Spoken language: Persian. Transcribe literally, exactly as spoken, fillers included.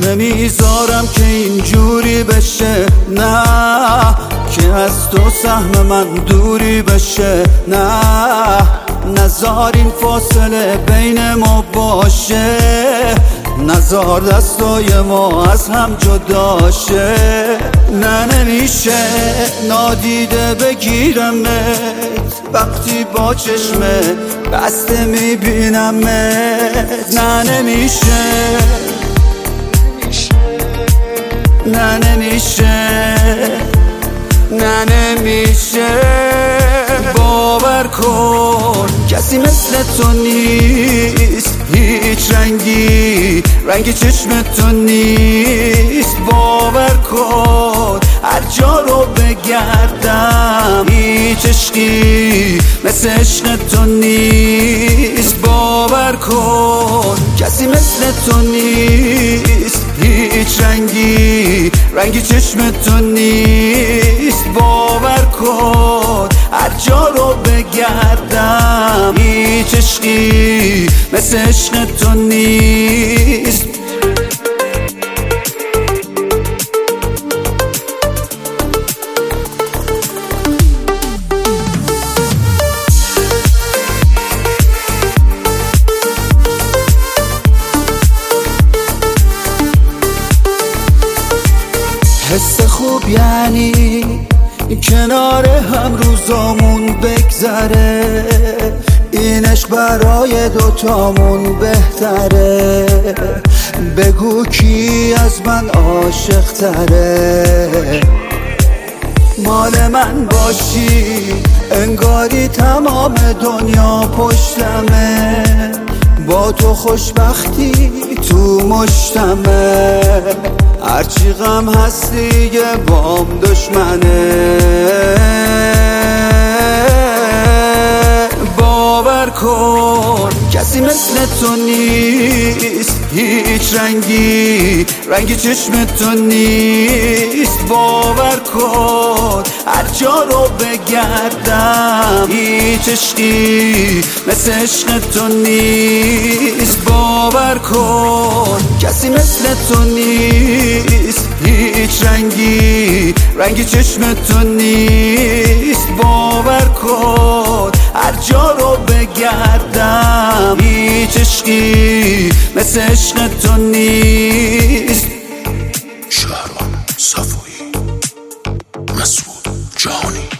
نمیذارم که اینجوری بشه، نه که از تو سهم من دوری بشه، نه نزار این فاصله بین ما باشه، نزار دستای ما از هم جدا شه. نه نمیشه نادیده بگیرمت وقتی با چشم بسته میبینمت، نه نمیشه، نه نمیشه، نه نمیشه. باور کن کسی مثل تو نیست، هیچ رنگی رنگی چشم تو نیست. باور کن هر جا رو بگردم هیچ عشقی مثل عشق تو نیست. باور کن کسی مثل تو نیست، هیچ رنگی رنگی چشم تو نیست. باور کن هر جا رو بگردم هیچ عشقی مثل عشق تو نیست. حس خوب یعنی کنار هم روزامون بگذره، این عشق برای دوتامون بهتره. بگو کی از من عاشق تره، مال من باشی انگاری تمام دنیا پشتمه. با تو خوشبختی تو مشتمه، هرچی غم هست دیگه بام دشمنه. باور کن کسی مثل تو نیست، هیچ رنگی رنگی چشم تو نیست. باور کن هر جا رو بگردم هیچ عشقی مثل عشق تو نیست. باور کن کسی مثل تو نیست، هیچ رنگی رنگی چشم تو نیست. باور کن هر جا رو بگردم هیچ عشقی مثل عشق تو نیست. شهرمان صفایی، مسعود جهانی.